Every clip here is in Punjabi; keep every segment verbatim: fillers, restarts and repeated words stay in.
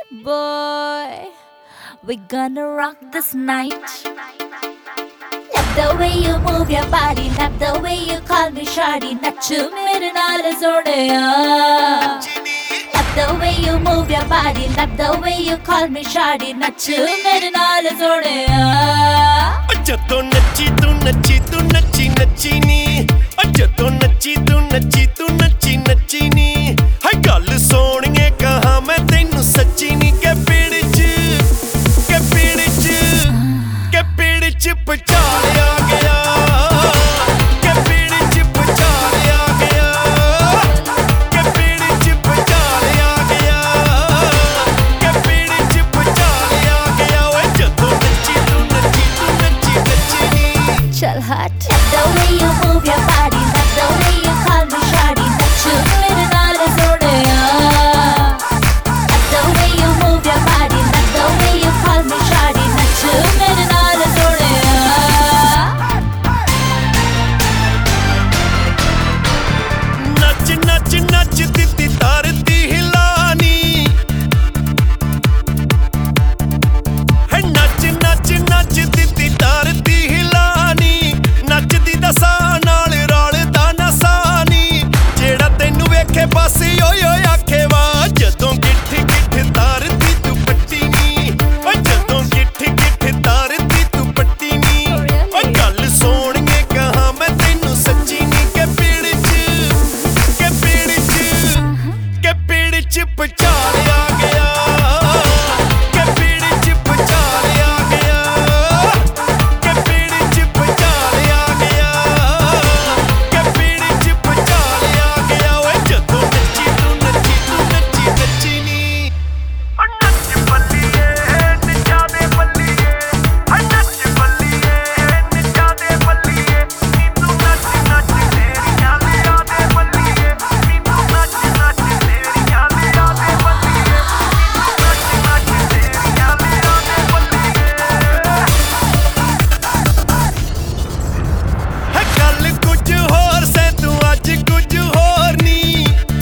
Boy, we're gonna rock this night. Love the way you move your body, love the way you call me shawty. Nachu mere naal soneya. Love the way you move your body, love the way you call me shawty. Nachu mere naal soneya. ਜਦੋਂ ਨੱਚੀ ਤੂੰ ਨੱਚੀ ਤੂੰ ਨੱਚੀ ਨੱਚੀ ਨੀ ਜਦੋਂ ਨੱਚੀ ਤੂੰ ਨੱਚੀ ਤੂੰ ਨੱਚੀ ਨੱਚੀ ਨੀ ਹੈ ਗੱਲ ਸੋਹਣੀਏ ਕਹਾਂ ਮੈਂ ਤੈਨੂੰ ਸੱਚੀ ਨੀ ਕਿ ਪੀੜ ਚ ਕਿ ਪੀੜ ਚ ਕਿ ਪੀੜ ਚ ਪਚਾਲਿਆ ਗਿਆ ਕਿ ਪੀੜ ਚ ਪਚਾਲਿਆ ਗਿਆ ਕਿ ਪੀੜ ਚ ਪਚਾਲਿਆ ਗਿਆ ਕਿ ਪੀੜ ਚ ਪਚਾਲਿਆ ਗਿਆ ਓਏ ਜਦੋਂ ਨੱਚੀ ਤੂੰ ਨੱਚੀ ਤੂੰ ਨੱਚੀ ਨੱਚੀ ਨੀ Chal hot. Love the way you move your body, love the way you call me shawty. Nachu mere naal soneya. Love the way you move your body, love the way you call me shawty. Nachu mere naal soneya. ਨੱਚ ਨੱਚ ਨੱਚ ਦਿੱਤੀ ਧਰਤੀ ਹਿਲਾਨੀ ਹੈ ਨੱਚ ਨੱਚ ਨੱਚ ਦਿੱਤੀ ਧਰਤੀ ਹਿਲਾਨੀ ਨੱਚਦੀ ਦਸਾਂ ਨਾਲ ਰਲਦਾ ਨਸਾਂ ਨੀ ਜਿਹੜਾ ਤੈਨੂੰ ਵੇਖੇ ਬਸ ਓਏ ਓਏ ਆਖੇ ਵਾ ਜਦੋਂ ਗਿੱਠ ਗਿੱਠ ਧਰਤੀ ਤੂੰ ਪੱਟੀ ਨੀ ਓ ਜਦੋਂ ਗਿੱਠ ਗਿੱਠ ਧਰਤੀ ਤੂੰ ਪੱਟੀ ਨੀ ਓ ਗੱਲ ਸੋਹਣੀਏ ਕਹਾਂ ਮੈਂ ਤੈਨੂੰ ਸੱਚੀ ਨੀ ਕਿ ਪੀੜ ਚ ਕਿ ਪੀੜ ਚ ਕਿ ਪੀੜ ਚ ਪਚਾਲਿਆ ਗਿਆ ਕਿ ਪੀੜ ਚ ਪਚਾਲਿਆ ਗਿਆ ਕਿ ਪੀੜ ਚ ਪਚਾਲਿਆ ਗਿਆ ਕਿ ਪੀੜ ਚ ਪਚਾਲਿਆ ਗਿਆ ਓਏ ਜਦੋਂ ਨੱਚੀ ਤੂੰ ਨੱਚੀ ਤੂੰ ਨੱਚੀ ਨੱਚੀ ਨੀ ਓ ਨੱਚ ਬੱਲੀਏ ਨਿੱਜਾ ਦੇ ਬੱਲੀਏ ਓ ਨੱਚ ਬੱਲੀਏ ਨਿੱਜਾ ਦੇ ਬੱਲੀਏ ਨੀ ਤੂੰ ਨੱਚ ਨੱਚ ਤੇਰੀਆਂ ਲਿਆ ਦੇ ਬੱਲੀਏ ਨੀ ਤੂੰ ਨੱਚ ਨੱਚ ਤੇਰੀਆਂ ਲਿਆ ਦੇ ਬੱਲੀਏ ਨੀ ਤੂੰ ਨੱਚ ਨੱਚ ਤੇਰੀਆਂ ਲਿਆ ਦੇ ਬੱਲੀਏ ਹੈ ਗੱਲ ਕੁਝ ਹੋਰ ਸੈਂ ਤੂੰ ਅੱਜ ਕੁਝ ਹੋਰ ਨੀ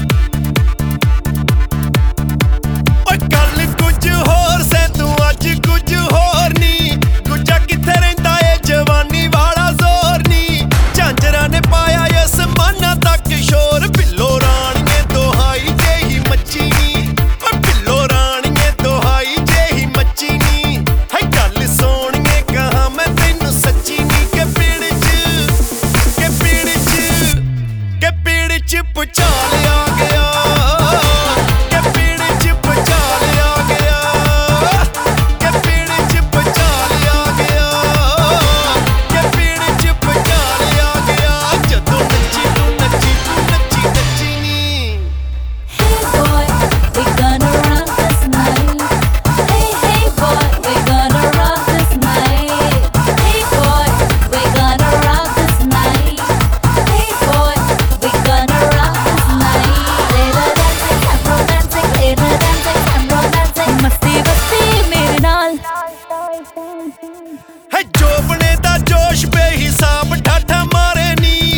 ਓਏ ਗੱਲ ਕੁਝ ਹੋਰ ਸੈਂ ਤੂੰ ਅੱਜ ਕੁਝ ਹੋਰ ਨੀ ਗੁੱਜਾ ਕਿੱਥੇ ਰਹਿੰਦਾ ਏ ਜਵਾਨੀ ਵਾਲਾ ਜ਼ੋਰ ਨੀ ਝਾਂਜਰਾਂ ਨੇ ਪਾਇਆ ਇਸ ਮਾਨਾ ਤੱਕ ਸ਼ੋਰ ਬਿੱਲੋ ਰਾਣੀਏ ਦੁਹਾਈ ਜਿਹੀ ਮੱਚੀ ਨੀ ਓ ਬਿੱਲੋ ਰਾਣੀਏ ਦੁਹਾਈ ਜਿਹੀ ਮੱਚੀ ਨੀ ਹੈ ਗੱਲ ਸੋਹਣੀਏ ਕਹਾਂ ਮੈਂ ਤੈਨੂੰ ਸੱਚੀ ਨੀ ਕਿ ਪੀੜ ਚ ਕਿ ਪੀੜ ਚ ਕਿ ਪੀੜ ਚ ਪਚਾਲਿਆ ਗਿਆ ਕਿ ਪੀੜ ਚ ਪਚਾਲਿਆ ਗਿਆ ਕਿ ਪੀੜ ਚ ਪਚਾਲਿਆ ਗਿਆ ਕਿ ਪੀੜ ਚ ਪਚਾਲਿਆ ਗਿਆ ਜਦੋਂ ਨੱਚੀ ਤੂੰ ਨੱਚੀ ਤੂੰ ਨੱਚੀ ਨੱਚੀ ਨੀ Hey boy, we're gonna rock this night. Hey hey boy, we're gonna rock this night. Hey boy, we're gonna rock this night. Hey boy, we're gonna rock this night. Little dancing, I'm romancing. Little dancing, I'm romancing. Masti masti mere naal. ਹੈ ਜੋਬਣੇ ਦਾ ਜੋਸ਼ ਬੇਹਿਸਾਬ ਠਾਠਾ ਮਾਰੇ ਨੀ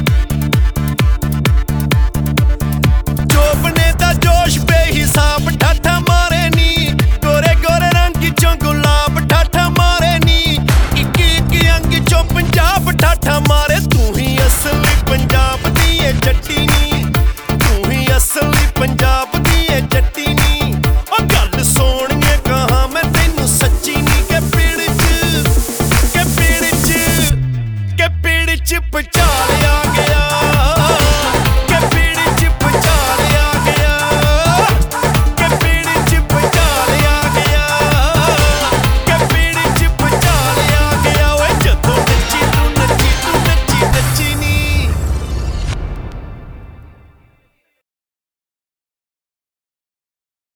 ਜੋਬਣੇ ਦਾ ਜੋਸ਼ ਬੇਹਿਸਾਬ ਠਾਠਾ ਮਾਰੇ ਨੀ ਗੋਰੇ ਗੋਰੇ ਰੰਗ ਚੋਂ ਗੁਲਾਬ ਠਾਠਾ ਮਾਰੇ ਨੀ ਇੱਕ ਇੱਕ ਅੰਗ ਚੋਂ ਪੰਜਾਬ ਠਾਠਾ ਮਾਰੇ ਤੂੰ ਹੀ ਅਸਲੀ ਪੰਜਾਬ ਦੀ ਏ ਜੱਟੀ ਨੀ ਤੂੰ ਹੀ ਅਸਲੀ ਪੰਜਾਬ ਦੀ ਏ ਜੱਟੀ ਨੀ ਓ ਗੱਲ ਸੋਹਣੀਏ ਕਹਾਂ ਮੈਂ ਤੈਨੂੰ ਸੱਚੀ ਨੀ ਕਿ ਪੀੜ ਚ ਕਿ ਪੀੜ ਚ ਕਿ ਪੀੜ ਚ ਪਚਾਲਿਆ